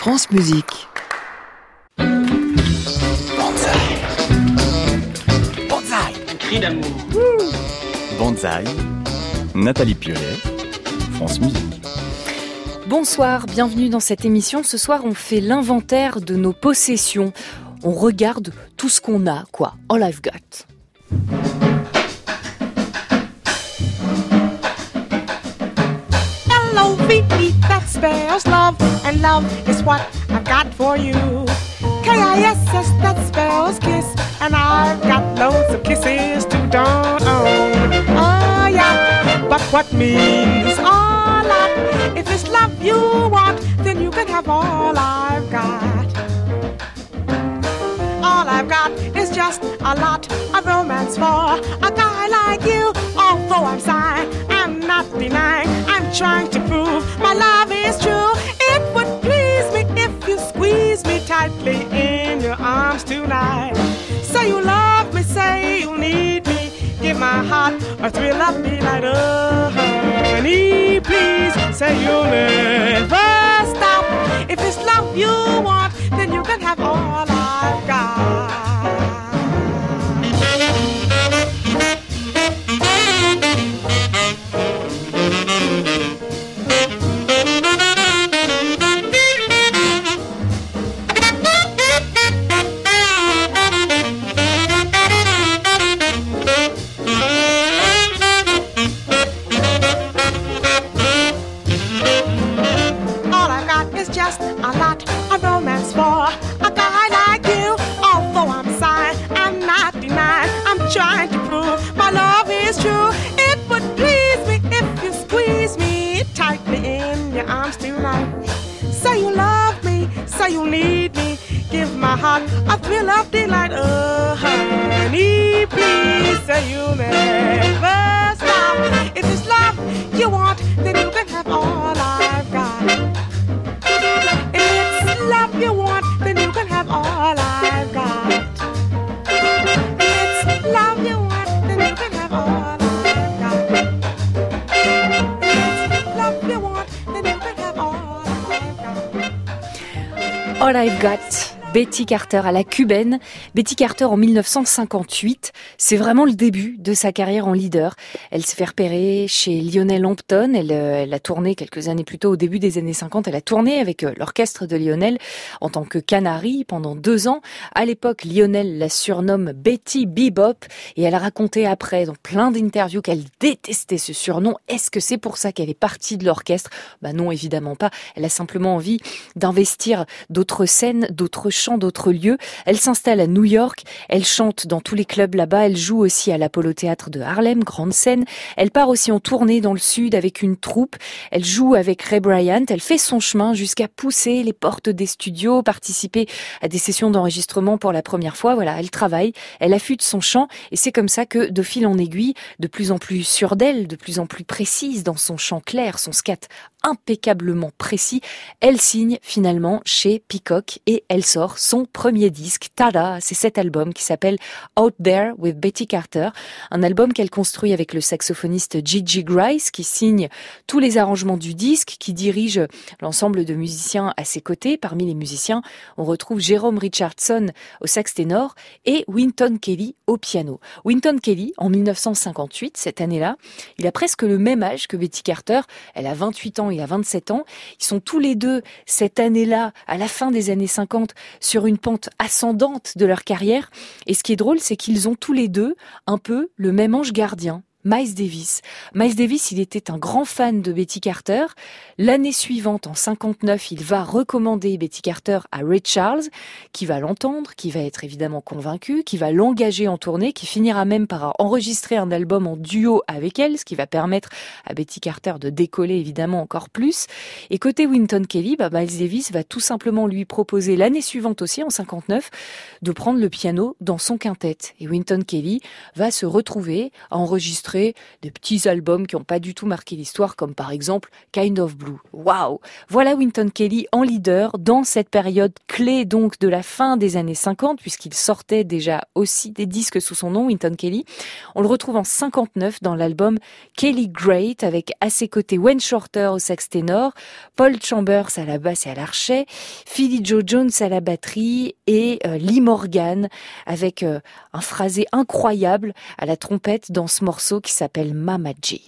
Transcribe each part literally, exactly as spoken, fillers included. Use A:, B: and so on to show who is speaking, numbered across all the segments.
A: France Musique. Banzai. Banzai.
B: Cri d'amour.
C: Banzai. Nathalie Piolet, France Musique.
D: Bonsoir, bienvenue dans cette émission. Ce soir, on fait l'inventaire de nos possessions. On regarde tout ce qu'on a, quoi. All I've got.
E: L O V E, that spells love, and love is what I've got for you. K I S S, that spells kiss, and I've got loads of kisses to don. Oh yeah, but what means all that? If it's love you want, then you can have all I've got. All I've got is just a lot of romance for a guy like you. Although I'm sighing, I'm not denying, I'm trying to prove my love is true. It would please me if you squeeze me tightly in your arms tonight. Say you love me, say you need me, give my heart a thrill of delight. Oh, honey, please say you'll never stop. If it's love you want, then you can have all I've got. You need me, give my heart a thrill of delight. Oh, honey, please say you'll never stop. If it's love you want, then you can have all I've got. If it's love you want, then you can have all I've got. If it's love you want, then you can have all I've got. If it's love you want, then you can have all I've got.
D: All I've got, Betty Carter à la cubaine. Betty Carter en dix-neuf cent cinquante-huit, c'est vraiment le début de sa carrière en leader. Elle s'est fait repérer chez Lionel Hampton, elle, elle a tourné quelques années plus tôt, au début des années cinquante, elle a tourné avec l'orchestre de Lionel en tant que canari pendant deux ans. À l'époque, Lionel la surnomme Betty Bebop et elle a raconté après, dans plein d'interviews, qu'elle détestait ce surnom. Est-ce que c'est pour ça qu'elle est partie de l'orchestre ? Bah non, évidemment pas. Elle a simplement envie d'investir d'autres scènes, d'autres chants, d'autres lieux. Elle s'installe à New York, elle chante dans tous les clubs là-bas, elle joue aussi à l'Apollo Théâtre de Harlem, grande scène. Elle part aussi en tournée dans le sud avec une troupe. Elle joue avec Ray Bryant, elle fait son chemin jusqu'à pousser les portes des studios, participer à des sessions d'enregistrement pour la première fois. Voilà, elle travaille, elle affûte son chant et c'est comme ça que, de fil en aiguille, de plus en plus sûre d'elle, de plus en plus précise dans son chant clair, son scat impeccablement précis, elle signe finalement chez Peacock et elle sort son premier disque. Tada, c'est cet album qui s'appelle Out There with Betty Carter, un album qu'elle construit avec le saxophoniste Gigi Grice qui signe tous les arrangements du disque, qui dirige l'ensemble de musiciens à ses côtés. Parmi les musiciens, on retrouve Jerome Richardson au sax ténor et Wynton Kelly au piano. Wynton Kelly, en dix-neuf cent cinquante-huit, cette année-là, il a presque le même âge que Betty Carter. Elle a vingt-huit ans, il a vingt-sept ans. Ils sont tous les deux, cette année-là, à la fin des années cinquante, sur une pente ascendante de leur carrière. Et ce qui est drôle, c'est qu'ils ont tous les deux un peu le même ange gardien. Miles Davis. Miles Davis, il était un grand fan de Betty Carter. L'année suivante, en cinquante-neuf, il va recommander Betty Carter à Ray Charles, qui va l'entendre, qui va être évidemment convaincu, qui va l'engager en tournée, qui finira même par enregistrer un album en duo avec elle, ce qui va permettre à Betty Carter de décoller évidemment encore plus. Et côté Wynton Kelly, bah, Miles Davis va tout simplement lui proposer l'année suivante aussi, en cinquante-neuf, de prendre le piano dans son quintet. Et Wynton Kelly va se retrouver à enregistrer enregistré des petits albums qui n'ont pas du tout marqué l'histoire, comme par exemple Kind of Blue. Waouh! Voilà Wynton Kelly en leader dans cette période clé donc de la fin des années cinquante, puisqu'il sortait déjà aussi des disques sous son nom, Wynton Kelly. On le retrouve en cinquante-neuf dans l'album Kelly Great, avec à ses côtés Wayne Shorter au sax ténor, Paul Chambers à la basse et à l'archet, Philly Joe Jones à la batterie et euh, Lee Morgan avec euh, un phrasé incroyable à la trompette dans ce morceau qui s'appelle Mama G.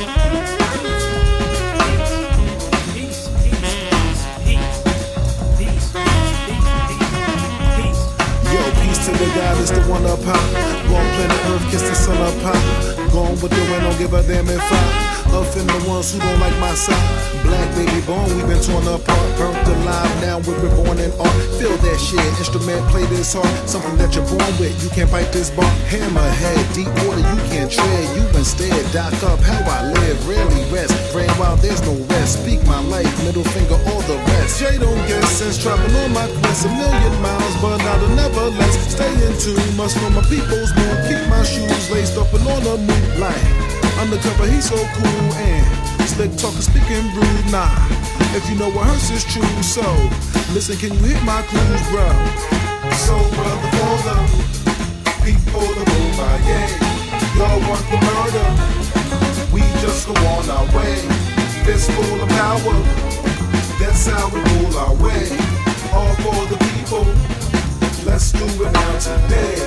B: To the God is the one up high. Go on planet Earth, kiss the sun up high. Gone with the wind, don't give a damn if I offend the ones who don't like my side. Black baby born, we've been torn apart. Burnt alive, now we're reborn in art. Feel that shit, instrument play this hard. Something that you're born with, you can't bite this bar. Hammerhead, deep water, you can't tread. You instead dock up how I live, rarely rest. Brain while there's no rest. Speak my life, middle finger, all the rest. Jay don't get sense, traveling on my quest a million miles, but not a nevertheless. Stay in tune, must know my people's mood. Keep my shoes laced up and on the move like undercover, he's so cool and slick talking, speaking rude. Nah, if you know what hurts is true, so listen, can you hit my clues, bro? So brother, for the people that move by, yeah, y'all want the murder, we just go on our way. Fistful of power, that's how we rule our way. All for the people, let's do it now today.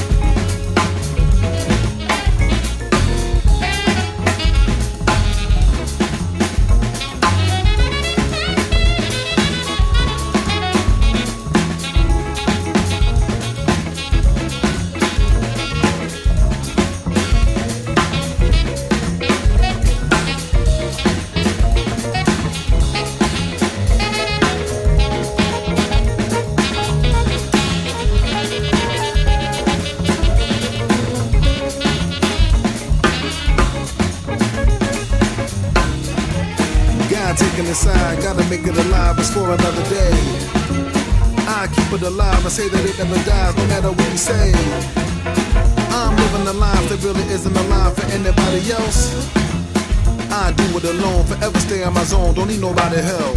B: Taking it aside, gotta make it alive, it's for another day. I keep it alive, I say that it never dies, no matter what you say. I'm living a life that really isn't alive for anybody else. I do it alone, forever stay in my zone, don't need nobody help.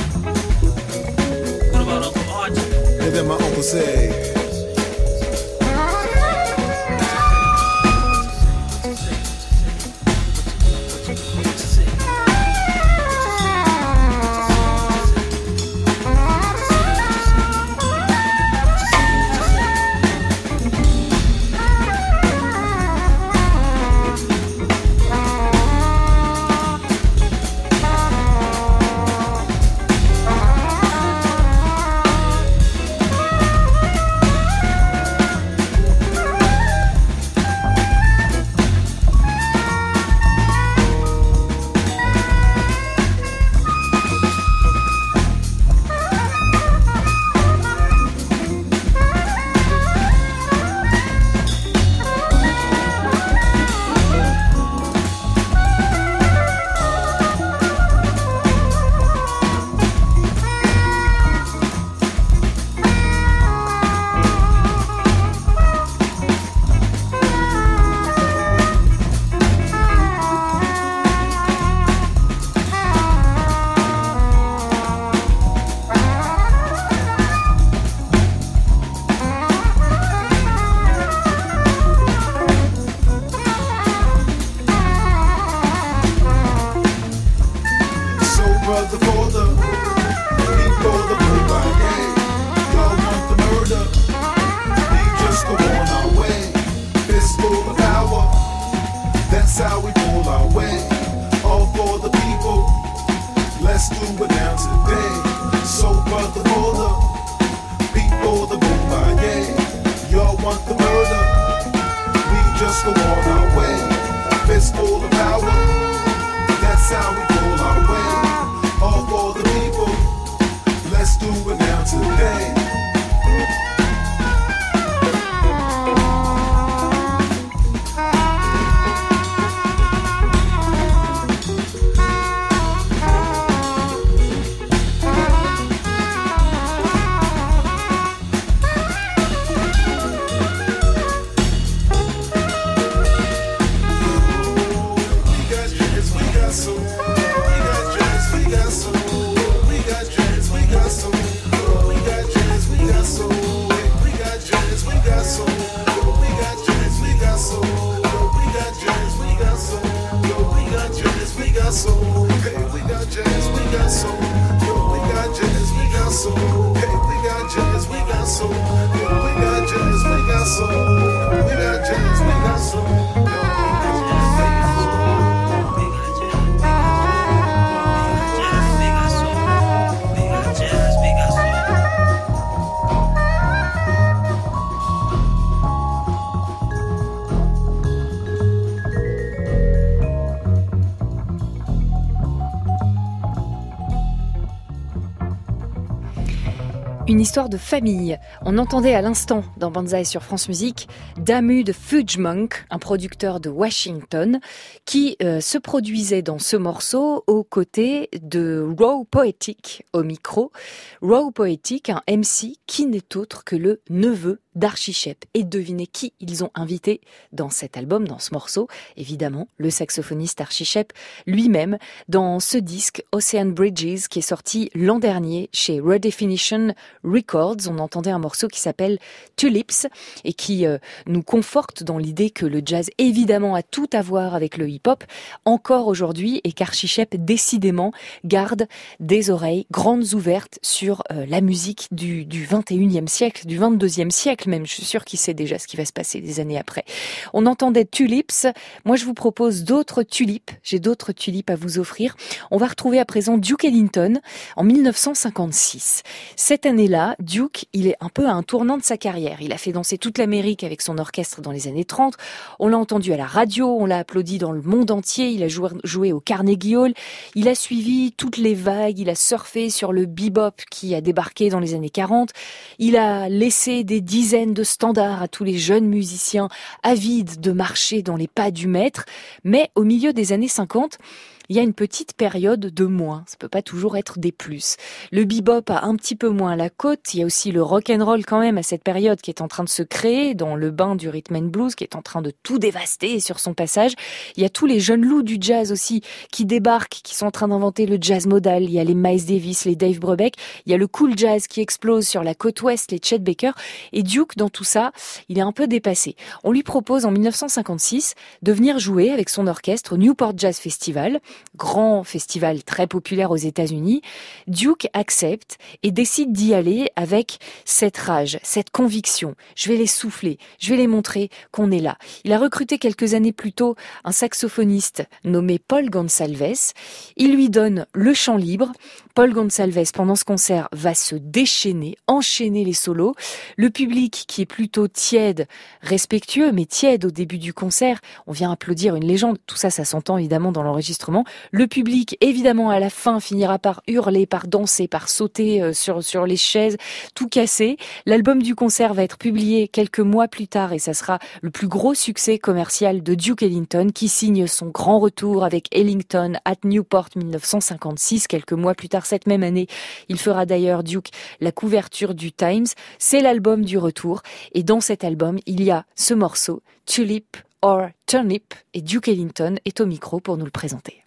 F: What about Uncle Archie?
B: And then my uncle say, brother for the people that move by, yeah. Y'all want the murder, we just go on our way. Fistful of power, that's how we pull our way. All for the people, let's do it now today. So brother for the people that move by, yeah. Y'all want the murder, we just go on our way. Fistful of power, that's how we pull our way. All for the people, let's do it now today.
F: Big
D: Une histoire de famille. On entendait à l'instant dans Banzai sur France Musique Damu de Fudge Monk, un producteur de Washington, qui euh, se produisait dans ce morceau aux côtés de Raw Poetic au micro. Raw Poetic, un M C qui n'est autre que le neveu d'Archie Shepp. Et devinez qui ils ont invité dans cet album, dans ce morceau. Évidemment, le saxophoniste Archie Shepp lui-même, dans ce disque Ocean Bridges qui est sorti l'an dernier chez Redefinition Records. On entendait un morceau qui s'appelle Tulips et qui euh, nous conforte dans l'idée que le jazz évidemment a tout à voir avec le hip-hop encore aujourd'hui et qu'Archie Shepp décidément garde des oreilles grandes ouvertes sur euh, la musique du, du vingt et unième siècle, du vingt-deuxième siècle même. Je suis sûre qu'il sait déjà ce qui va se passer des années après. On entendait Tulips. Moi, je vous propose d'autres tulipes. J'ai d'autres tulipes à vous offrir. On va retrouver à présent Duke Ellington en mille neuf cent cinquante-six. Cette année-là, Duke, il est un peu à un tournant de sa carrière. Il a fait danser toute l'Amérique avec son orchestre dans les années trente. On l'a entendu à la radio, on l'a applaudi dans le monde entier. Il a joué, joué au Carnegie Hall. Il a suivi toutes les vagues. Il a surfé sur le bebop qui a débarqué dans les années quarante. Il a laissé des dizaines de standards à tous les jeunes musiciens avides de marcher dans les pas du maître. Mais au milieu des années cinquante, il y a une petite période de moins. Ça peut pas toujours être des plus. Le bebop a un petit peu moins la cote. Il y a aussi le rock and roll quand même à cette période qui est en train de se créer dans le bain du rhythm and blues, qui est en train de tout dévaster sur son passage. Il y a tous les jeunes loups du jazz aussi qui débarquent, qui sont en train d'inventer le jazz modal. Il y a les Miles Davis, les Dave Brubeck. Il y a le cool jazz qui explose sur la côte ouest, les Chet Baker. Et Duke, dans tout ça, il est un peu dépassé. On lui propose en mille neuf cent cinquante-six de venir jouer avec son orchestre au Newport Jazz Festival, grand festival très populaire aux États-Unis. Duke accepte et décide d'y aller avec cette rage, cette conviction. Je vais les souffler, je vais les montrer qu'on est là. Il a recruté quelques années plus tôt un saxophoniste nommé Paul Gonsalves. Il lui donne le chant libre. Paul Gonsalves, pendant ce concert, va se déchaîner, enchaîner les solos. Le public, qui est plutôt tiède, respectueux, mais tiède au début du concert, on vient applaudir une légende. Tout ça, ça s'entend évidemment dans l'enregistrement. Le public, évidemment, à la fin, finira par hurler, par danser, par sauter sur, sur les chaises, tout casser. L'album du concert va être publié quelques mois plus tard et ça sera le plus gros succès commercial de Duke Ellington qui signe son grand retour avec Ellington at Newport mille neuf cent cinquante-six. Quelques mois plus tard, cette même année, il fera d'ailleurs Duke la couverture du Times. C'est l'album du retour et dans cet album, il y a ce morceau, Tulip or Turnip, et Duke Ellington est au micro pour nous le présenter.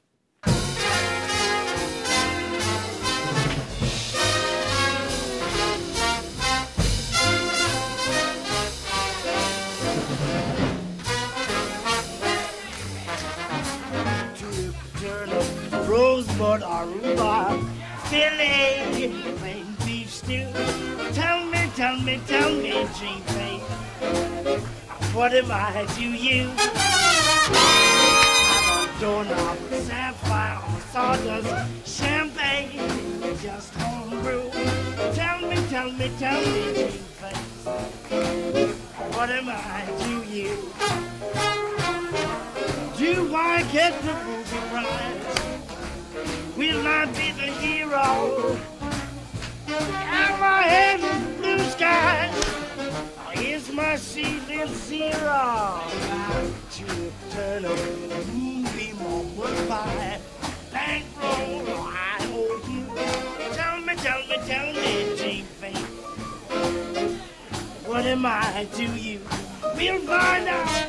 F: Rosebud or rhubarb, fillet, plain beef stew. Tell me, tell me, tell me, G-Pain, what am I to you? I'm a doorknob, sapphire, or sawdust, champagne, just homebrew. Tell me, tell me, tell me, G-Pain, what am I to you? Do I get the booby prize? Will I be the hero? Am I head in blue skies? Or is my ceiling zero? Tulip, turnip, moonbeam, or wood pie, bankroll, or I hold you. Tell me, tell me, tell me, G-Pain, what am I to you? We'll find out.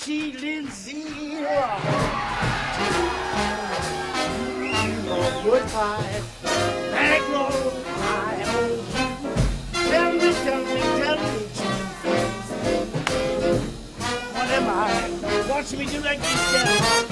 F: see Lindsay. Goodbye, back road, I owe you. Tell me, tell me, tell me, truth. What am I? Watch me do like this, girl.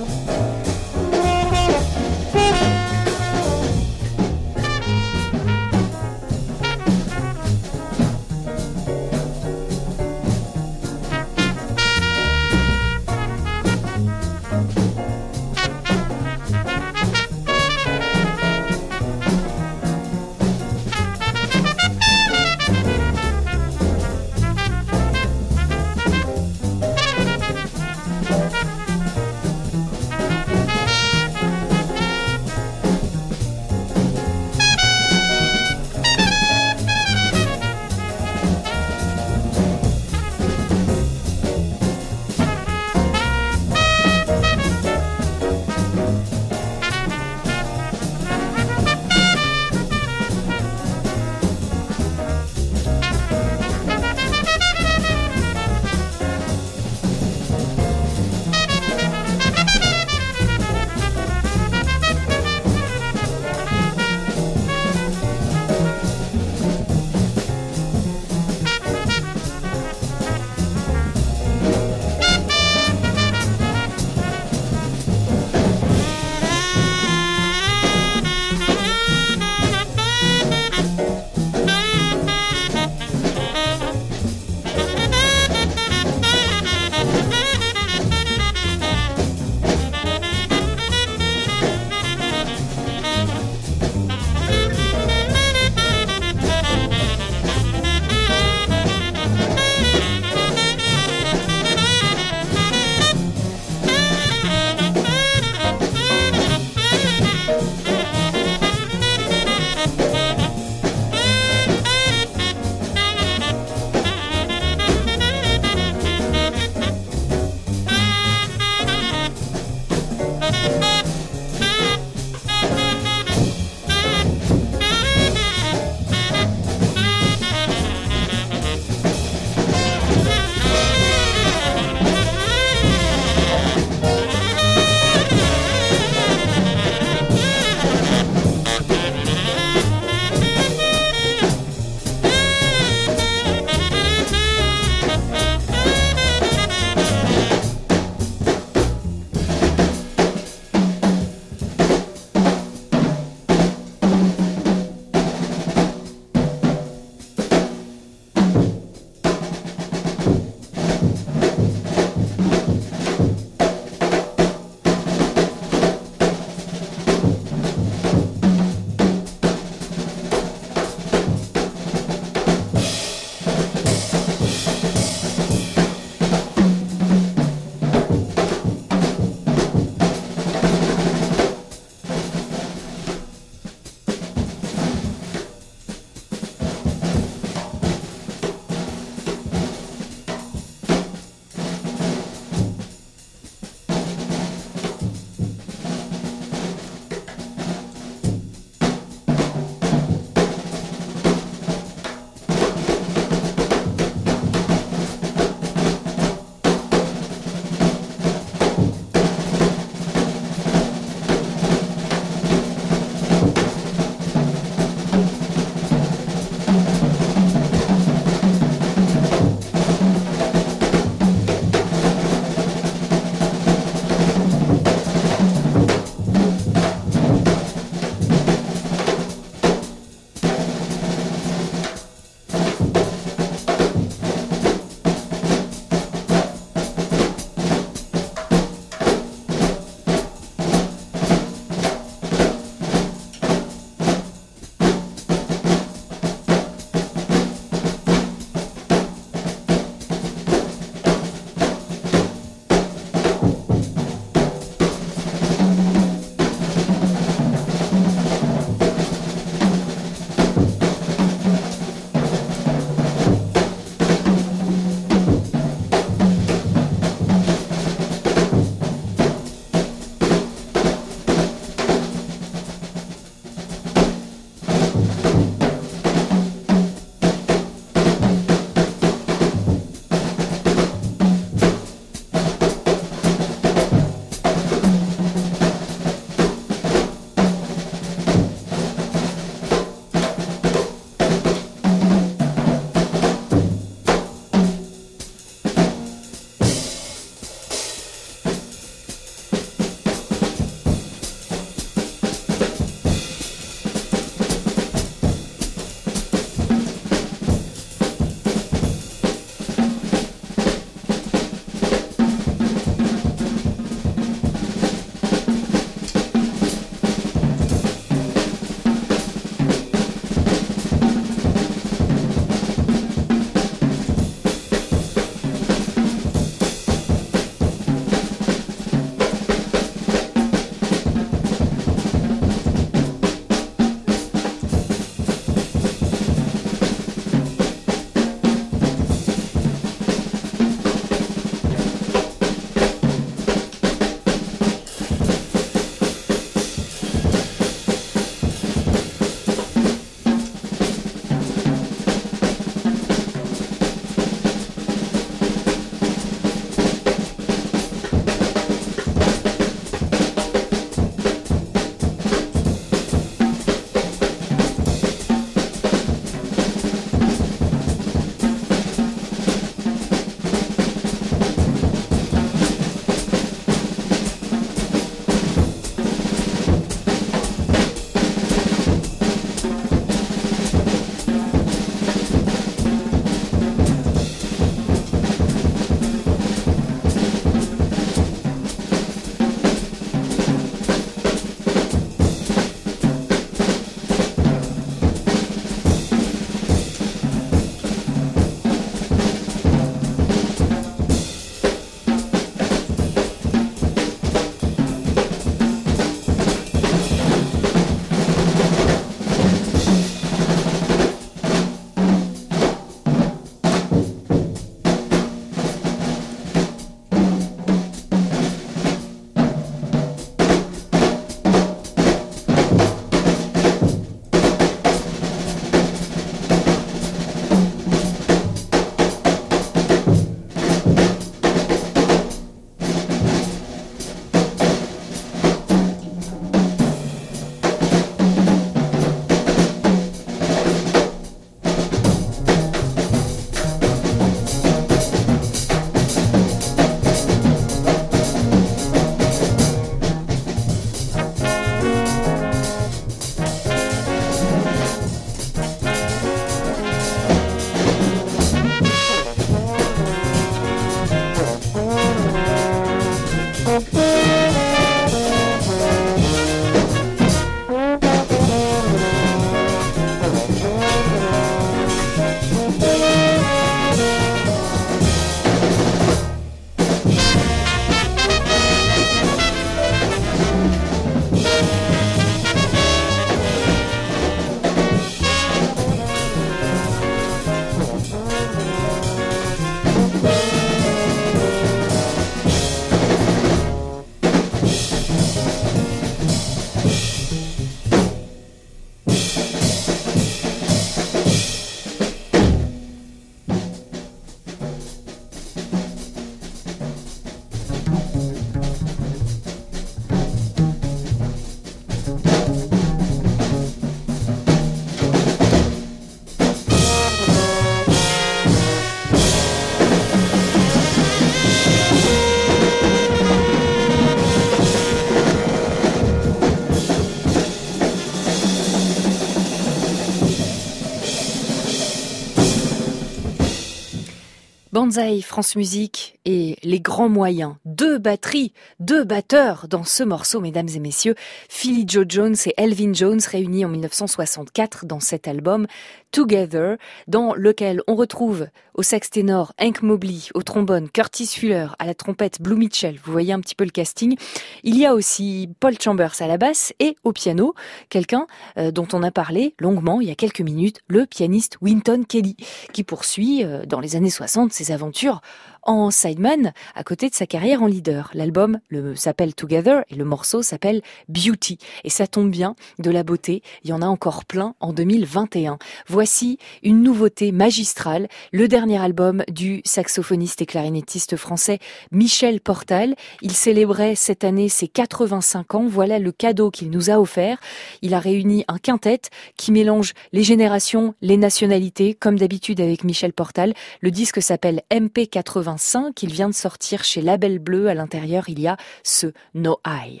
D: Banzai, France Musique et les grands moyens. Deux batteries, deux batteurs dans ce morceau, mesdames et messieurs. Philly Joe Jones et Elvin Jones réunis en dix-neuf cent soixante-quatre dans cet album Together, dans lequel on retrouve au sax ténor Hank Mobley, au trombone Curtis Fuller, à la trompette Blue Mitchell. Vous voyez un petit peu le casting. Il y a aussi Paul Chambers à la basse et au piano, quelqu'un euh, dont on a parlé longuement il y a quelques minutes, le pianiste Wynton Kelly, qui poursuit euh, dans les années soixante ses aventures en sideman à côté de sa carrière en leader. L'album le, s'appelle Together et le morceau s'appelle Beauty. Et ça tombe bien, de la beauté, il y en a encore plein en deux mille vingt et un. Voici une nouveauté magistrale, le dernier album du saxophoniste et clarinettiste français Michel Portal. Il célébrait cette année ses quatre-vingt-cinq ans. Voilà le cadeau qu'il nous a offert. Il a réuni un quintet qui mélange les générations, les nationalités, comme d'habitude avec Michel Portal. Le disque s'appelle M P quatre-vingt-cinq. Il vient de sortir chez Label Bleu. À l'intérieur, il y a ce No I.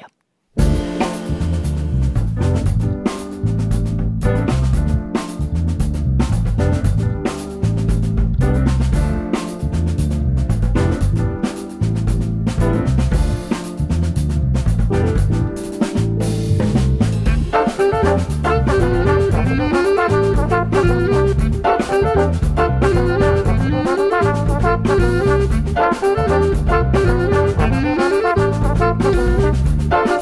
E: Thank you.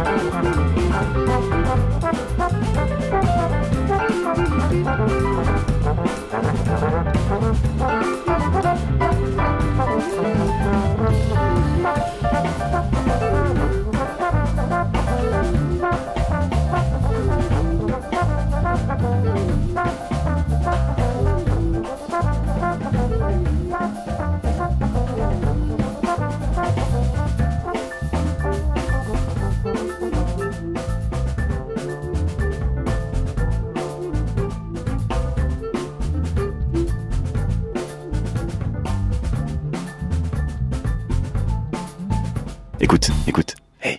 C: Écoute, écoute. Hey.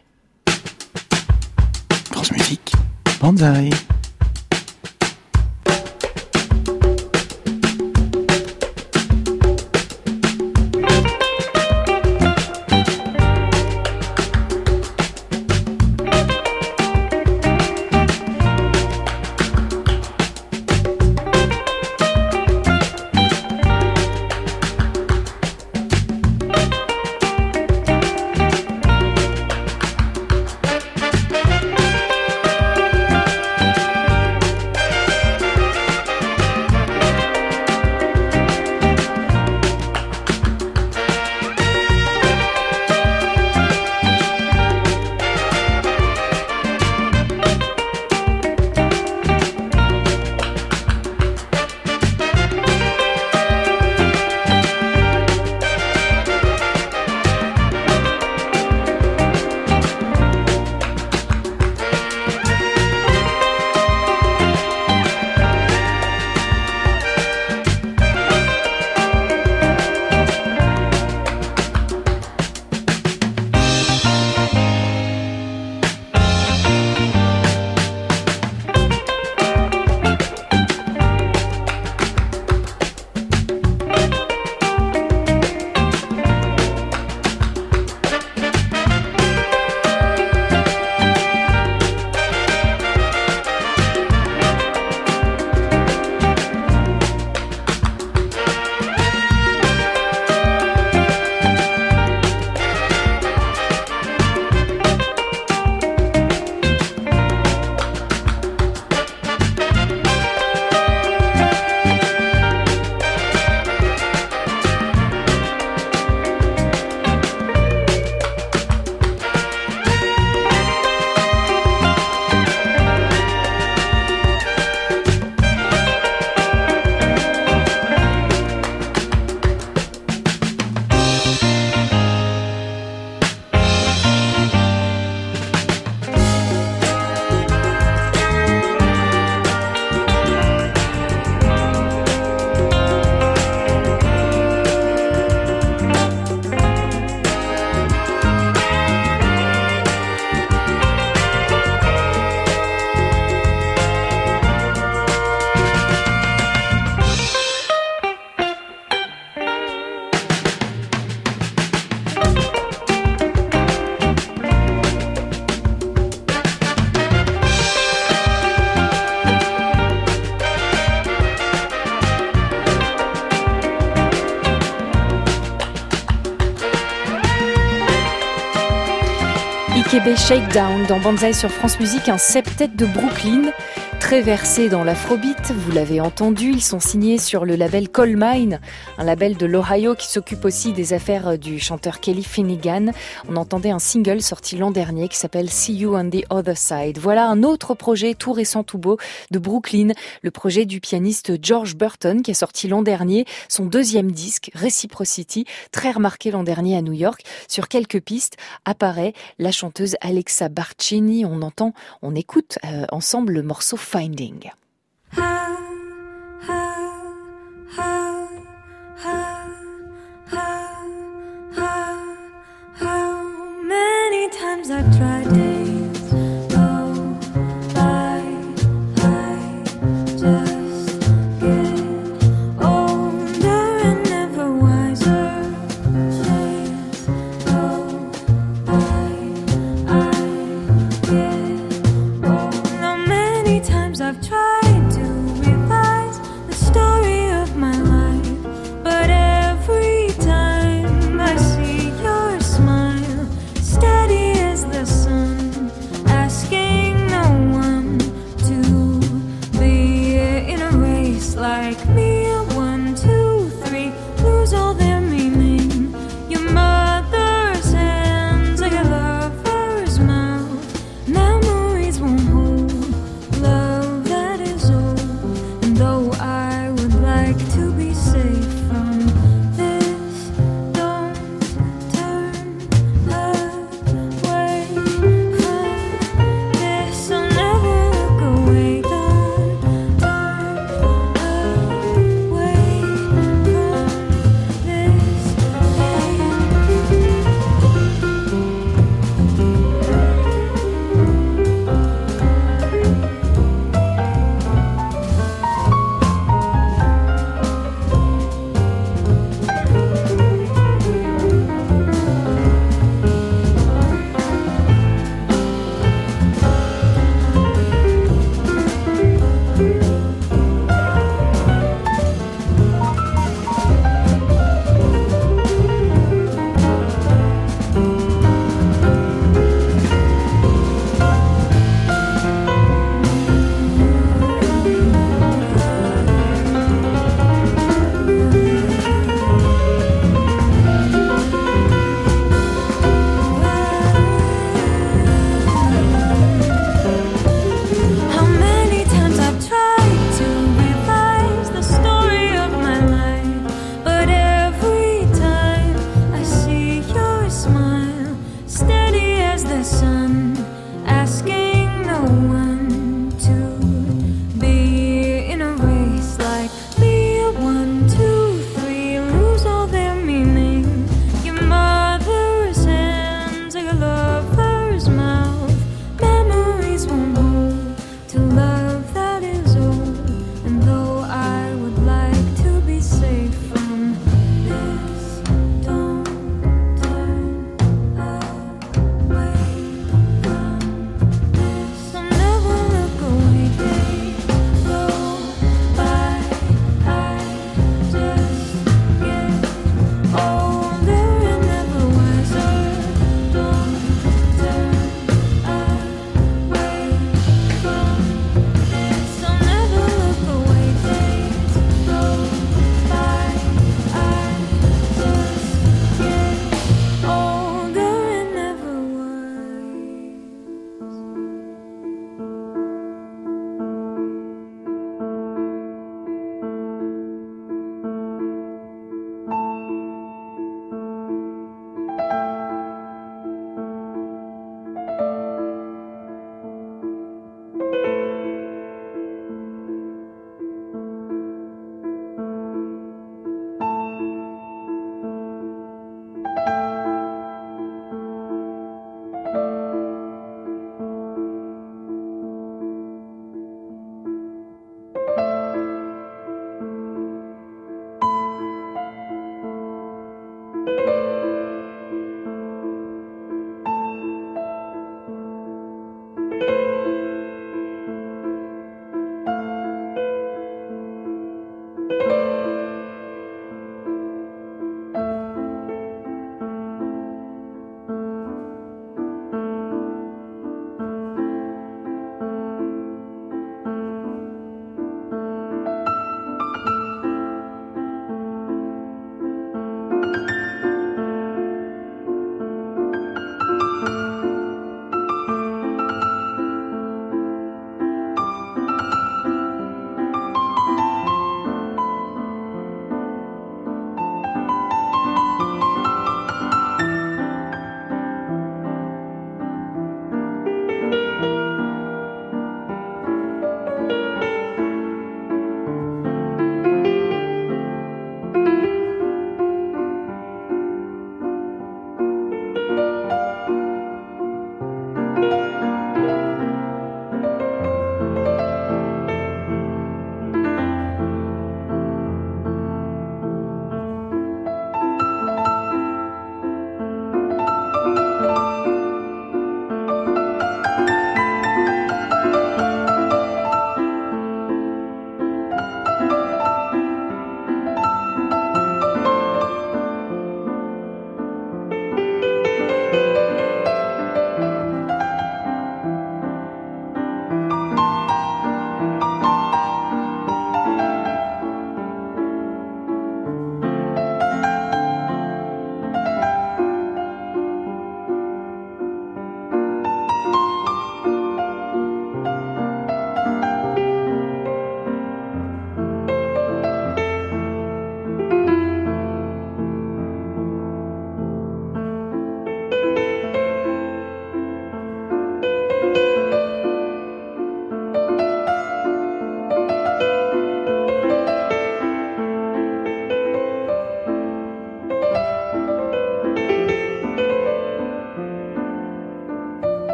C: France Musique. Banzai.
D: Québec Shakedown dans Banzai sur France Musique, un septet de Brooklyn, très versé dans l'afrobeat, vous l'avez entendu, ils sont signés sur le label Coal Mine, un label de l'Ohio qui s'occupe aussi des affaires du chanteur Kelly Finnegan. On entendait un single sorti l'an dernier qui s'appelle See You on the Other Side. Voilà un autre projet tout récent, tout beau de Brooklyn, le projet du pianiste George Burton qui a sorti l'an dernier son deuxième disque, Reciprocity, très remarqué l'an dernier à New York. Sur quelques pistes apparaît la chanteuse Alexa Barcini. On entend, on écoute euh, ensemble le morceau Finding.
G: Many times I've tried days go by, I just get older and never wiser. Days go by, I get old. Now many times I've tried.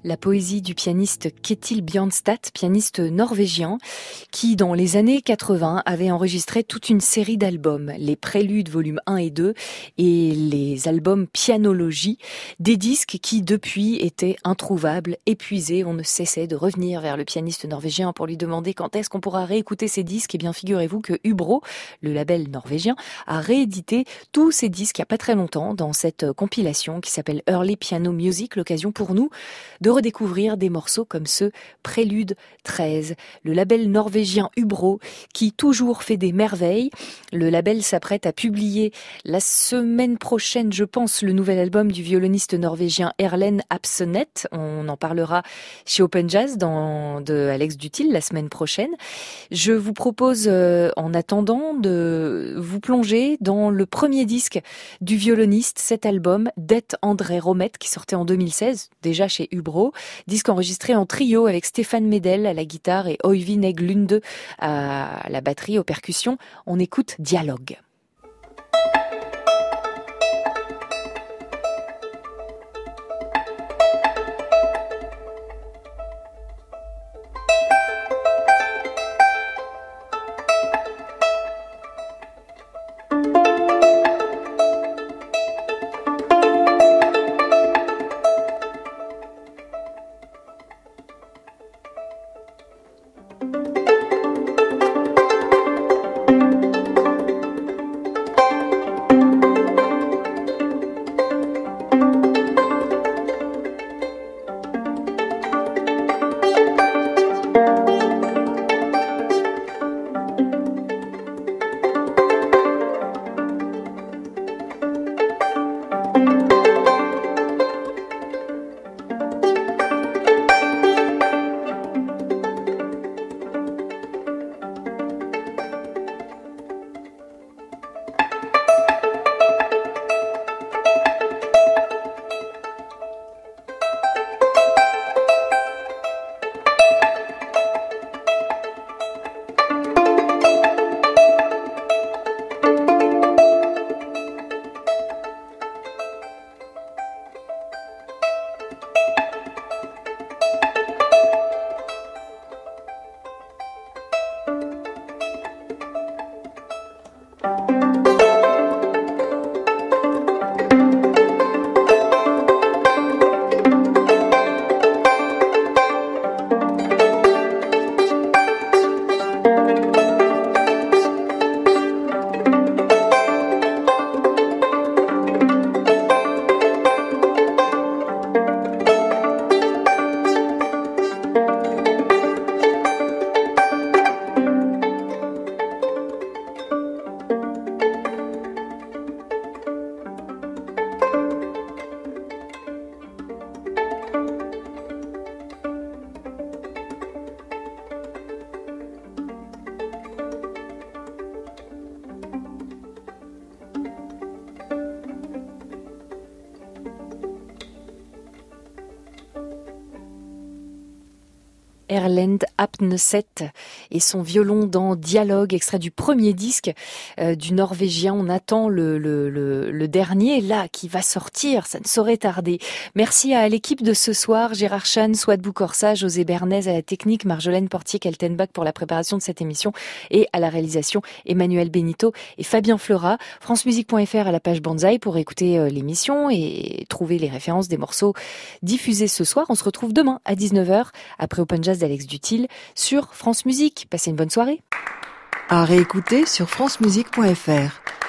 D: La poésie du pianiste Ketil Bjørnstad, pianiste norvégien, qui dans les années quatre-vingts avait enregistré toute une série d'albums, les Préludes volume un et deux et les albums Pianologie, des disques qui depuis étaient introuvables, épuisés. On ne cessait de revenir vers le pianiste norvégien pour lui demander quand est-ce qu'on pourra réécouter ces disques. Et bien figurez-vous que Hubro, le label norvégien, a réédité tous ces disques il n'y a pas très longtemps dans cette compilation qui s'appelle Early Piano Music, l'occasion pour nous de redécouvrir des morceaux comme ce Prélude treize. Le label norvégien Hubro qui toujours fait des merveilles. Le label s'apprête à publier la semaine prochaine, je pense, le nouvel album du violoniste norvégien Erlend Apsenet. On en parlera chez Open Jazz dans, de Alex Dutil la semaine prochaine. Je vous propose, euh, en attendant, de vous plonger dans le premier disque du violoniste, cet album, Det André Romet, qui sortait en deux mille seize, déjà chez Hubro. Disque enregistré en trio avec Stéphane Medel à la guitare et Øyvind Egglunde à la batterie, aux percussions. On écoute Dialogue. Erlend Apsenet et son violon dans Dialogue, extrait du premier disque euh, du Norvégien. On attend le, le, le, le dernier, là, qui va sortir, ça ne saurait tarder. Merci à l'équipe de ce soir, Gérard Chan, Souad Boukorsa, José Bernays à la technique, Marjolaine Portier-Kaltenbach pour la préparation de cette émission et à la réalisation, Emmanuel Benito et Fabien Fleurat. francemusique point f r à la page Banzai pour écouter euh, l'émission et trouver les références des morceaux diffusés ce soir. On se retrouve demain à dix-neuf heures après Open Jazz d'Alex Dutil sur France Musique. Passez une bonne soirée.
A: À réécouter sur francemusique point f r.